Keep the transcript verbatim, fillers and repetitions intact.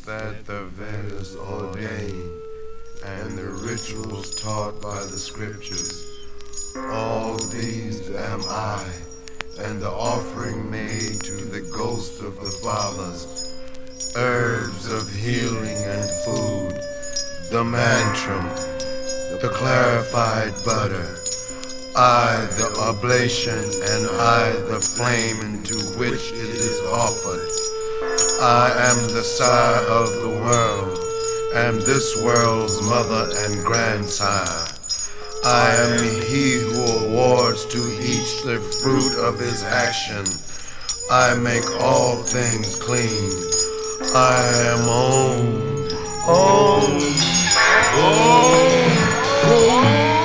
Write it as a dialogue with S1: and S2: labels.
S1: that the Vedas ordain, and the rituals taught by the scriptures. All these am I, and the offering made to the ghost of the fathers, herbs of healing and food, the mantram, the clarified butter, I the oblation, and I the flame into which it is offered. I am the sire of the world, am this world's mother and grandsire. I am he who awards to each the fruit of his action. I make all things clean. I am Om. Om. Om. Om.